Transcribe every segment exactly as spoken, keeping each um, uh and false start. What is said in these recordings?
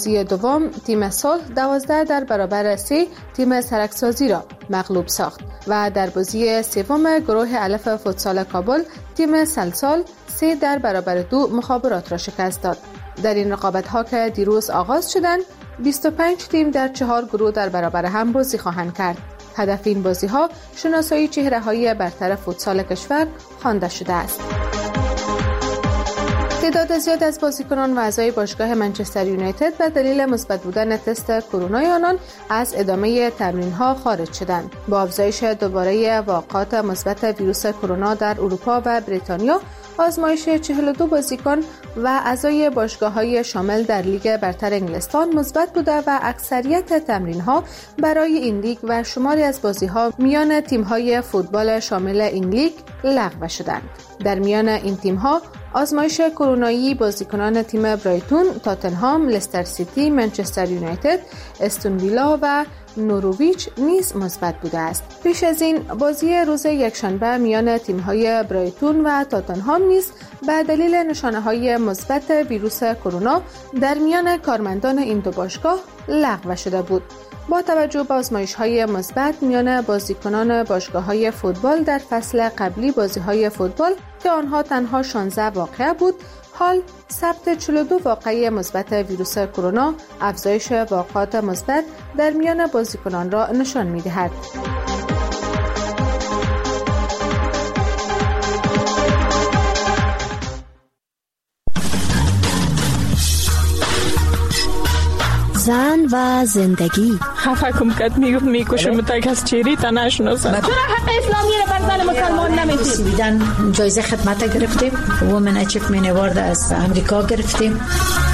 بازی دوم تیم صلح دوازده در برابر سه تیم سرکسازی را مغلوب ساخت و در بازی سوم گروه الف فوتسال کابل تیم سلسال سه در برابر دو مخابرات را شکست داد. در این رقابت‌ها که دیروز آغاز شدند، بیست و پنج تیم در چهار گروه در برابر هم بازی خواهند کرد. هدف این بازی‌ها شناسایی چهره‌های برتر فوتسال کشور خوانده شده است. تعداد زیاد از بازیکنان و اعضای باشگاه منچستر یونایتد به دلیل مثبت بودن تست کرونا آنان از ادامه تمرین‌ها خارج شدند. با افزایش دوباره واقعات مثبت ویروس کرونا در اروپا و بریتانیا، آزمایش چهل و دو بازیکن و اعضای باشگاه‌های شامل در لیگ برتر انگلستان مثبت بوده و اکثریت تمرین‌ها برای این لیگ و شماری از بازی‌ها میان تیم‌های فوتبال شامل این لیگ لغو شدند. در میان این تیم‌ها آزمایش کرونایی بازیکنان تیم برایتون، تاتنهام، لستر سیتی، منچستر یونایتد، استون ویلا و نورویچ نیز مثبت بوده است. پیش از این بازی روز یکشنبه میان تیم‌های برایتون و تاتنهام نیز به دلیل نشانه‌های مثبت ویروس کرونا در میان کارمندان این دو باشگاه لغو شده بود. با توجه به آزمایش‌های مثبت میان بازیکنان باشگاه‌های فوتبال در فصل قبلی بازی‌های فوتبال که آنها تنها شانزده واقعه بود، حال ثبت چهل و دو واقعه مثبت ویروس کرونا افزایش واقعات مثبت در میان بازیکنان را نشان می‌دهد. زن و زندگی. خفه کم کد میگفت میکشم تا از چیری تا نشناسم. چرا حق اسلامی را بر زن مسلمان نمیدید؟ سویدن جایزه خدمت گرفتیم، وومن اچیومنت اوارد از امریکا گرفتیم.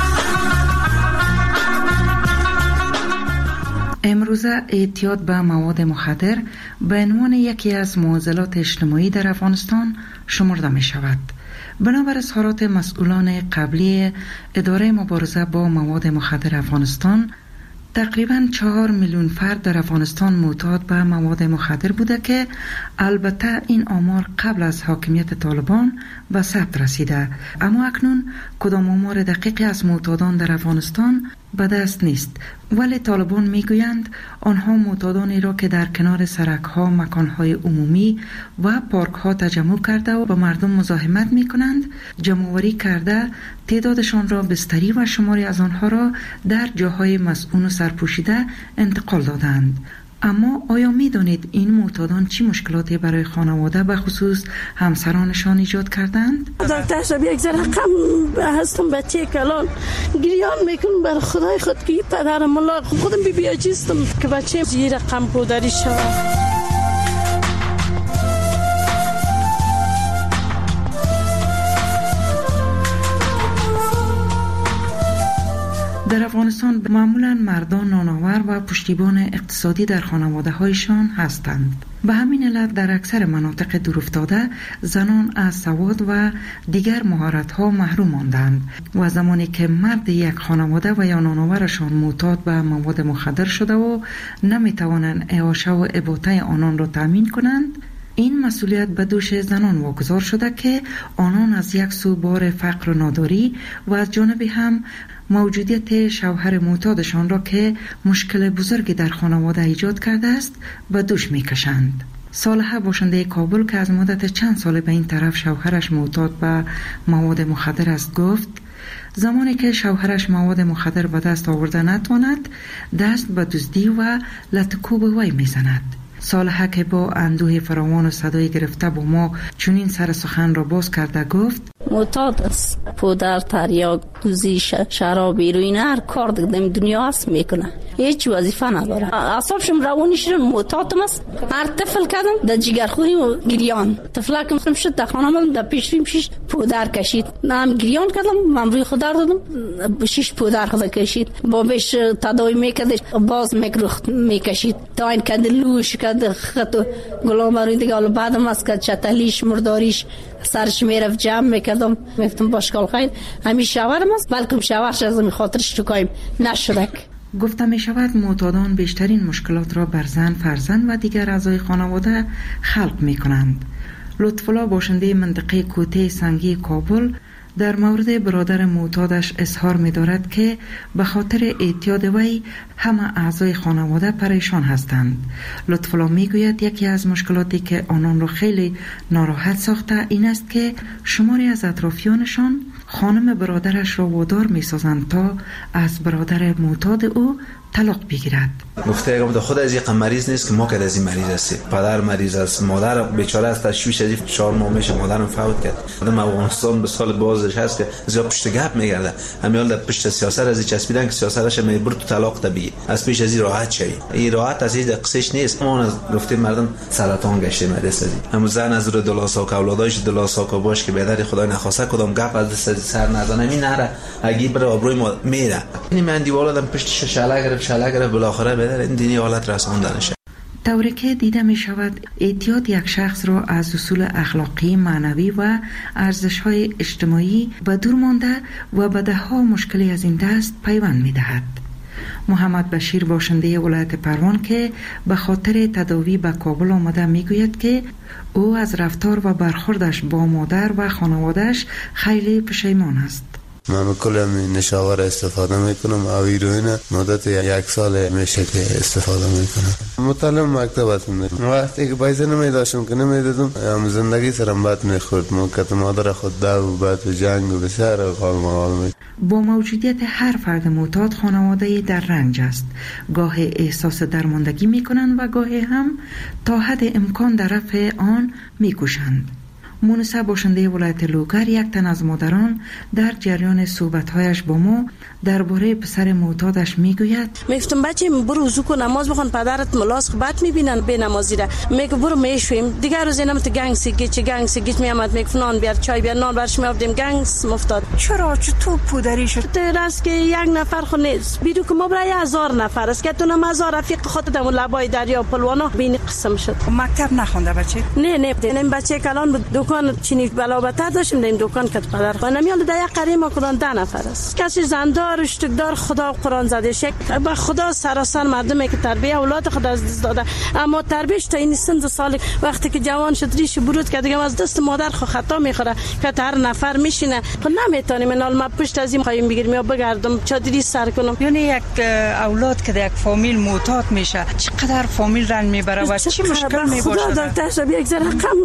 امروزه اعتیاد به مواد مخدر به عنوان یکی از معضلات اجتماعی در افغانستان شمرده می شود. بنابر اظهارات مسئولان قبلی اداره مبارزه با مواد مخدر افغانستان، تقریباً چهار میلیون فرد در افغانستان معتاد به مواد مخدر بوده که البته این آمار قبل از حاکمیت طالبان به ثبت رسیده، اما اکنون کدام آمار دقیقی از معتادان در افغانستان به دست نیست. ولی طالبان میگویند آنها معتادانی را که در کنار سرک‌ها، مکان‌های عمومی و پارک‌ها تجمع کرده و با مردم مزاحمت می‌کنند جمع‌آوری کرده تعدادشان را بستری و شماری از آنها را در جاهای مسئول و سرپوشیده انتقال دادند. اما آیا می دانید این معتادان چی مشکلاتی برای خانواده به خصوص همسرانشان ایجاد کردند؟ دکتر شب یک ذره غم هستم، بچه کلان گریان میکنم بر خدای خود که پدرم الله خودم بی بی عجیزم که بچه زیر غم پودری شود. در افغانستان معمولاً مردان نانآور و پشتیبان اقتصادی در خانواده هایشان هستند. به همین علت در اکثر مناطق دورافتاده زنان از سواد و دیگر مهارت ها محروم ماندند و زمانی که مرد یک خانواده و یا نانآورشان معتاد به مواد مخدر شده و نمی توانند اعاشه و اباطه آنان را تامین کنند، این مسئولیت به دوش زنان واگذار شده که آنان از یک سو بار فقر و ناداری و از جانب هم موجودیت شوهر معتادشان را که مشکل بزرگی در خانواده ایجاد کرده است به دوش میکشند. صالحه باشنده کابل که از مدت چند سال به این طرف شوهرش معتاد به مواد مخدر است گفت زمانی که شوهرش مواد مخدر به دست آورده نتواند، دست به دزدی و لطکوب وی میزند. صالحه که با اندوه فراوان و صدای گرفته با ما چنین سر سخن را باز کرده گفت معتاد است، پودر، تریاک، دوزی، شراب، هیروئین، هر کار دیگه دنیا هست میکنه، هیچ وظیفه نداره. اعصابشم روانیش معتادم است. هر طفل کردم در جگرخوری و گریان، طفلکم شد در خانه‌ام در پیشریم شش پودر کشید، نام گریان کردم، من روی خود دادم شش پودر خود کشید، با بهش تداوی میکرد، باز میگرخت میکشید تا این کد لوش کد خط گلام روی دیگه. حالا بعدم از کد چتلیش مرداریش سرش میرفت جمع میکردم، میفتم باشکال خیر همیشه شوهرم است، بلکه شوهرش از این خاطرش چکایم نشدک. گفته می شود معتادان بیشترین مشکلات را بر زن، فرزند و دیگر اعضای خانواده خلق می کنند. لطف‌الله باشنده منطقه کوته سنگی کابل در مورد برادر معتادش اظهار می دارد که به خاطر اعتیاد وی همه اعضای خانواده پریشان هستند. لطفالله می گوید یکی از مشکلاتی که آنان را خیلی ناراحت ساخته این است که شماری از اطرافیانشان خانم برادرش را وادار می سازند تا از برادر معتاد او طلاق بگیرد. گفته اگه خود از یک مریض نیست که ما که از این مریض هستیم. پدر مریض است، مادر بیچاره است، تشویش از چهار ماه میشه مادرم فوت کرد. آدم افغانستان به سال بازش هست که زیاد پشت گپ میگرده. همیال در پشت سیاست از چسبیدن که سیاستش میبر تو طلاق طبیعی. از پیش از این راحت شوی. این راحت از این قصهش نیست. ما از گفتیم مردم سرطان گشته مدرسه دی. اما زن از رو دلاساک اولاداش دلاساک باش که بدر خدای نخواسته کدام گپ از دست سر نزنه می نره. اگه بر آبروی ما میره. این من دیوالادم پشت شاله گرفت شاله گرفت بالاخره بدر این دینی حالت رساندنشه. طوری که دیده می شود اعتیاد یک شخص را از اصول اخلاقی، معنوی و ارزش‌های اجتماعی به دور مانده و به ده‌ها مشکلی از این دست پیوند می دهد. محمد بشیر باشنده ولایت پروان که به خاطر تداوی به کابل آمده می گوید که او از رفتار و برخوردش با مادر و خانوادهش خیلی پشیمان است. من کل نشاور استفاده میکنم او هیروئین مدت یک سال میشه که استفاده میکنم. مطالعه مکتب هستم. وقتی که پیسه نمیداشتم که نمیدادم هم زندگی سرم بد میخورد. موقت مادر خود دو و بد و جنگ و بسیار قال مقال می. با موجودیت هر فرد معتاد خانواده در رنج است. گاه احساس درماندگی میکنند و گاه هم تا حد امکان در رفع آن میکوشند. مونسا باشنده ولایت لوگر یک تن از مادران در جریان صحبت‌هایش با ما درباره پسر معتادش میگوید میگفتم بچه برو وضو کن نماز بخون پدرت ملاس بد میبینن به نمازی را میگه برو میشویم دیگر روز اینم تو گنگ سگی چه گنگ سگی میامد میگفت نان بیار چای بیار نان برش میافتیم گنگ مفتاد. چرا چطور پودری شد؟ درست که یک نفر خو نیست بیرو که ما برای هزار نفر است که تو نم هزار رفیق خودت در لبای دریا پلوانا بین قسم شد. مکتب نخونده بچه؟ نه نه این بچه کلان بود دکان چینی بلاوبتر داشتیم در این دکان که پدر خانم میاد در یک قریه ما کدان ده نفر است. کسی زندار اشتکدار خدا قرآن زده شک با خدا سراسر مردمی که تربیت اولاد خدا از دست داده اما تربیتش تا این سن سال وقتی که جوان شد ریش برود که دیگه از دست مادر خو خطا میخوره که هر نفر میشینه خب نمیتونیم نال ما پشت از این خواهیم بگیریم یا بگردم چادری سر کنم. یعنی یک اولاد که در یک فامیل معتاد میشه چقدر فامیل رنج میبره و چی مشکل میباشه؟ خدا دکتر یک ذره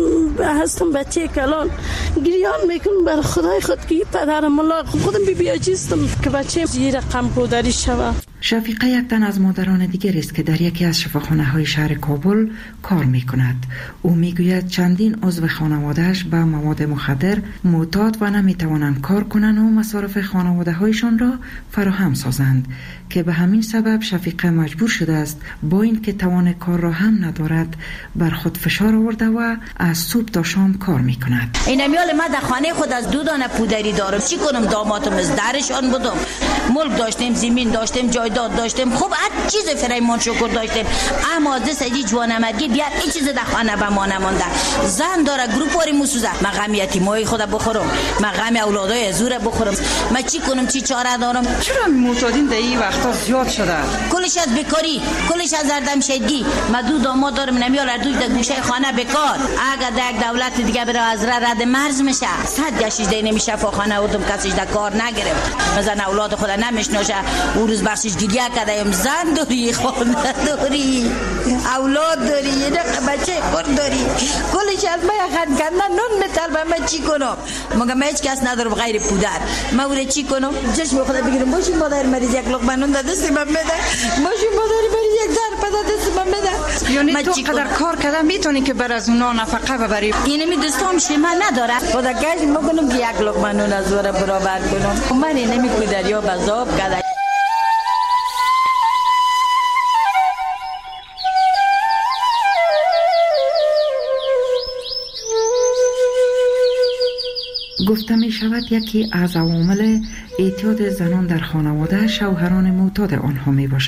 غم هستم بچه کلان گریان میکنم بر خدای خود که پدرم الله خودم بی بیاجیستم که بچه زیر غم پودری شوه. شفیقه یک تن از مادران دیگر است که در یکی از شفاخانه های شهر کابل کار می کند. او می گوید چندین عضو خانوادهش به مواد مخدر معتاد و نمی توانند کار کنند و مصارف خانواده هایشان را فراهم سازند که به همین سبب شفیقه مجبور شده است با این که توان کار را هم ندارد بر خود فشار آورده و از صبح تا شام کار می کند. این میال ما در خانه خود از دو دانه پودری دارم چی کنم دامادم از درشان بودم ملک داشتیم زمین داشتیم جایداد داشتیم خوب هر چیز فریمان شکر داشتیم اما دست اجی جوانمرگی بیار این چیز در خانه به ما نمانده. زن داره گروپاری موسوزه ما غم یتیمای خود بخورم ما غم اولادای زور بخورم ما چی کنم چی چاره دارم. چرا معتادین در این وقتا زیاد شده؟ کلش از بیکاری کلش از اردم شدگی ما دو داماد دارم نمیال هر دوی در گوشه خانه بیکار اگر در یک دولت دیگه بره از رد مرز میشه صد گشیش دی نمیشه فخانه بودم کسیش در کار نگرفت مثلا اولاد خود نمیشناشه او روز بخشش گریه کردیم زن داری خانه داری اولاد داری یه بچه خود داری کلش از ما یک خند کندن نون میطلبم من چی کنم مگه من هیچ کس ندارم غیر پودر من اوره چی کنم چشم خدا بگیرم باشی مادر مریض یک لقمه نون در دست من بده باشی مادر مریض یک ظرف در دست من بده یعنی تو قدر کار کردن میتونی که بر از اونا نفقه ببری اینه می دستام شما نداره خدا گاش مگونم که یک لقمه نون از وره برابر کنم من اینه می پودریا بذاب کرده. گفته می شود یکی از عوامل اعتیاد زنان در خانواده شوهران معتاد آنها می باشد.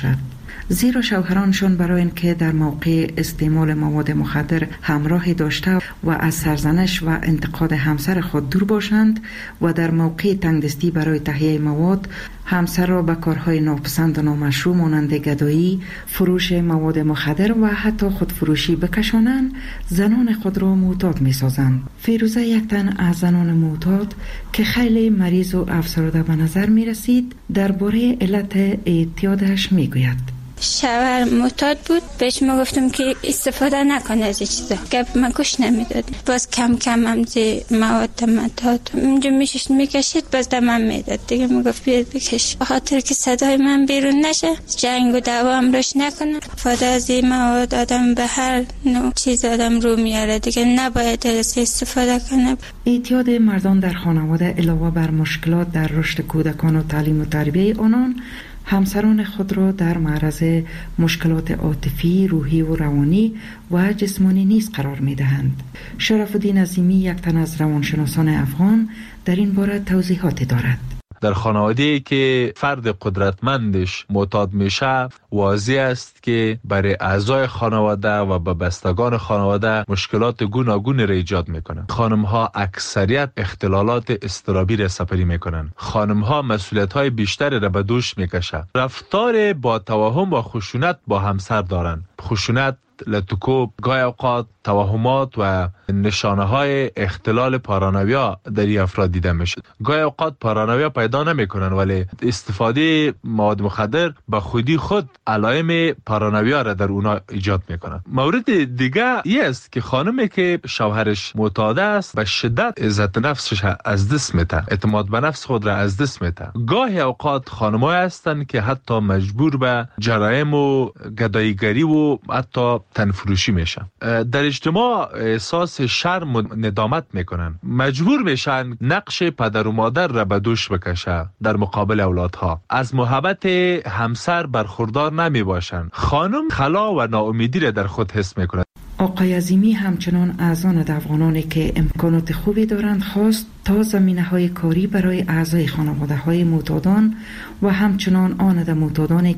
زیرا شوهرانشان برای اینکه در موقع استعمال مواد مخدر همراهی داشته و از سرزنش و انتقاد همسر خود دور باشند و در موقع تنگدستی برای تهیه مواد همسر را به کارهای ناپسند و نامشروع مانند گدایی، فروش مواد مخدر و حتی خودفروشی بکشانند، زنان خود را معتاد می سازند. فیروزه یک تن از زنان معتاد که خیلی مریض و افسرده به نظر می رسید درباره علت اعتیادش می گوید. شوهر معتاد بود، بهش ما گفتم که استفاده نکنه از این چیزا، گپ من گوش نمیداد. باز کم کم هم دی مواد مداد اونجا میشش میکشید، باز دمم میداد دیگه. میگفت بیاد بکش، به خاطر که صدای من بیرون نشه، جنگ و دعوا هم روش نکنه. استفاده از این مواد آدم به هر نوع چیز آدم رو میاره دیگه، نباید از استفاده کنه. اعتیاد مردان در خانواده علاوه بر مشکلات در رشد کودکان و تعلیم و تربیه آنان، همسران خود را در معرض مشکلات عاطفی، روحی و روانی و جسمانی نیز قرار می دهند. شرف الدین عظیمی، یک تن از روانشناسان افغان، در این باره توضیحاتی دارد. در خانواده‌ای که فرد قدرتمندش معتاد میشه، واضح است که برای اعضای خانواده و به بستگان خانواده مشکلات گوناگون را ایجاد میکنن. خانم‌ها اکثریت اختلالات اضطرابی را سپری میکنن. خانم‌ها مسئولیت‌های بیشتری را به دوش میکشن. رفتار با توهم و خشونت با همسر دارن. خشونت، لطکوب، گاهی اوقات توهمات و نشانه های اختلال پارانویا در این افراد دیده میشه. گاهی اوقات پارانویا پیدا نمیکنن ولی استفاده مواد مخدر به خودی خود علائم پارانویا را در اونا ایجاد میکنن. مورد دیگه ای است که خانمی که شوهرش معتاد است به شدت عزت نفسش از دست میده، اعتماد به نفس خود را از دست میده. گاهی اوقات خانم‌ها هستند که حتی مجبور به جرایم و گداییگری و حتی تنفروشی میشن. در اجتماع احساس شرم و ندامت میکنن، مجبور میشن نقش پدر و مادر را به دوش بکشه در مقابل اولادها. از محبت همسر برخوردار نمی باشن. خانم خلا و ناامیدی را در خود حس میکنه. آقای عظیمی همچنان از آن افغانانی که امکانات خوبی دارند خواست تا زمینه‌های کاری برای اعضای خانواده‌های معتادان و همچنان آن معتادانی